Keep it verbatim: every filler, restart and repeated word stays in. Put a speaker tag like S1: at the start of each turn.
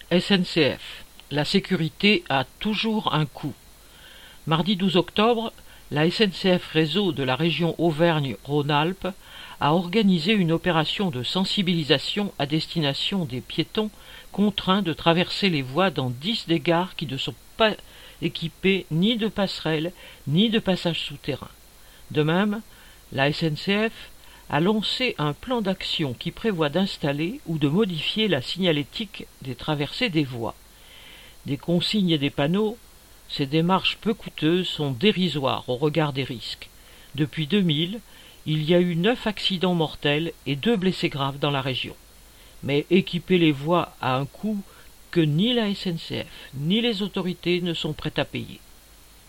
S1: S N C F. La sécurité a toujours un coût. Mardi douze octobre, la S N C F Réseau de la région Auvergne-Rhône-Alpes a organisé une opération de sensibilisation à destination des piétons contraints de traverser les voies dans dix des gares qui ne sont pas équipées ni de passerelles ni de passages souterrains. De même, la S N C F a lancé un plan d'action qui prévoit d'installer ou de modifier la signalétique des traversées des voies. Des consignes et des panneaux, ces démarches peu coûteuses sont dérisoires au regard des risques. Depuis deux mille, il y a eu neuf accidents mortels et deux blessés graves dans la région. Mais équiper les voies a un coût que ni la S N C F ni les autorités ne sont prêtes à payer.